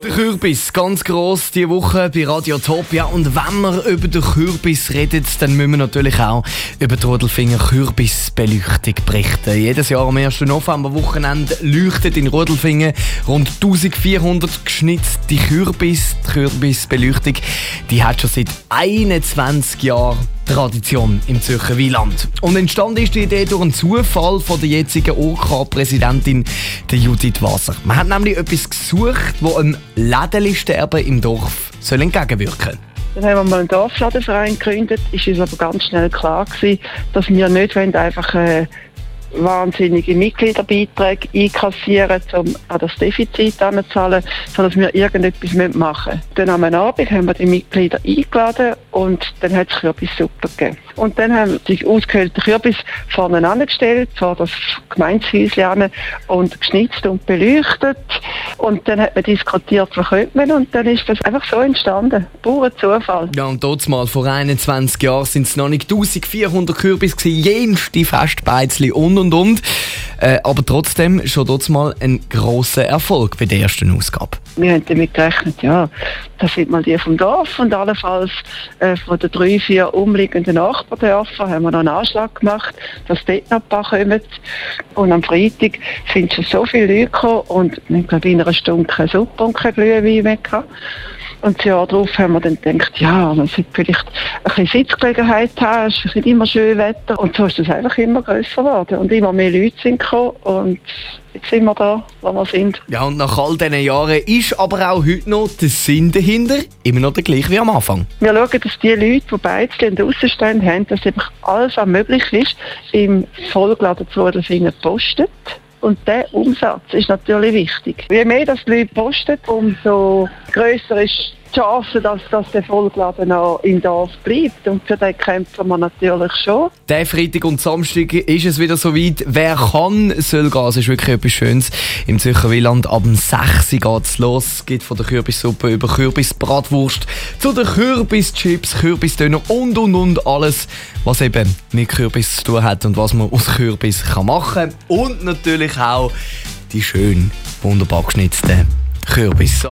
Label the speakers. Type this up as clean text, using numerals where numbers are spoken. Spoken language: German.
Speaker 1: Der Kürbis, ganz gross diese Woche bei Radio Top. Ja, und wenn wir über den Kürbis reden, dann müssen wir natürlich auch über die Rudelfinger Kürbisbeleuchtung berichten. Jedes Jahr am 1. November-Wochenende leuchtet in Rudelfingen rund 1400 geschnitzte Kürbis. Die Kürbisbeleuchtung die hat schon seit 21 Jahren Tradition im Zürcher Wieland. Und entstanden ist die Idee durch einen Zufall von der jetzigen OK-Präsidentin Judith Wasser. Man hat nämlich etwas gesucht, das einem Lädenlisterben im Dorf entgegenwirken soll.
Speaker 2: Dann haben wir mal einen Dorfladenverein gegründet. Ist uns aber ganz schnell klar gewesen, dass wir nicht einfach wahnsinnige Mitgliederbeiträge einkassieren, um an das Defizit anzuzahlen, sondern dass wir irgendetwas machen müssen. Dann am Abend haben wir die Mitglieder eingeladen und dann hat es Kürbissuppe gegeben. Und dann haben sich ausgehöhlte Kürbis vorne angestellt, vor das Gemeindehäuschen und geschnitzt und beleuchtet. Und dann hat man diskutiert, was könnte man, und dann ist das einfach so entstanden. Purer Zufall.
Speaker 1: Ja, und dort mal vor 21 Jahren sind es noch nicht 1400 Kürbis gewesen, jenste Festbeizli und. Aber trotzdem schon dort mal ein grosser Erfolg bei der ersten Ausgabe.
Speaker 2: Wir haben damit gerechnet, ja, das sind mal die vom Dorf und allenfalls von den 3-4 umliegenden Nachbardörfern haben wir noch einen Anschlag gemacht, dass dort noch ein paar kommen. Und am Freitag sind schon so viele Leute gekommen und wir haben, glaube ich, in einer Stunde keine Suppe und kein Glühwein mehr gehabt. Und das Jahr darauf haben wir dann gedacht, ja, man sollte vielleicht ein bisschen Sitzgelegenheit haben, es ist nicht immer schön Wetter. Und so ist das einfach immer grösser geworden. Und immer mehr Leute sind gekommen und jetzt sind wir da, wo wir sind.
Speaker 1: Ja, und nach all diesen Jahren ist aber auch heute noch der Sinn dahinter immer noch der gleiche wie am Anfang.
Speaker 2: Wir schauen, dass die Leute, die Beizli und Aussenstände haben, dass einfach alles, was möglich ist, im Vollgeladen zu Rudelfingen postet. Und dieser Umsatz ist natürlich wichtig. Je mehr das die Leute posten, umso grösser ist die Chance, dass der Vollgeladen noch im Dorf bleibt. Und für den kämpfen wir natürlich schon.
Speaker 1: Der Freitag und Samstag ist es wieder soweit. Wer kann, soll gehen. Es ist wirklich etwas Schönes. Im Zürcher Wieland ab 6 Uhr geht es los. Es gibt von der Kürbissuppe über Kürbisbratwurst zu den Kürbischips, Kürbisdöner und alles, was eben mit Kürbis zu tun hat und was man aus Kürbis machen kann. Und natürlich auch die schön, wunderbar geschnitzten Kürbis.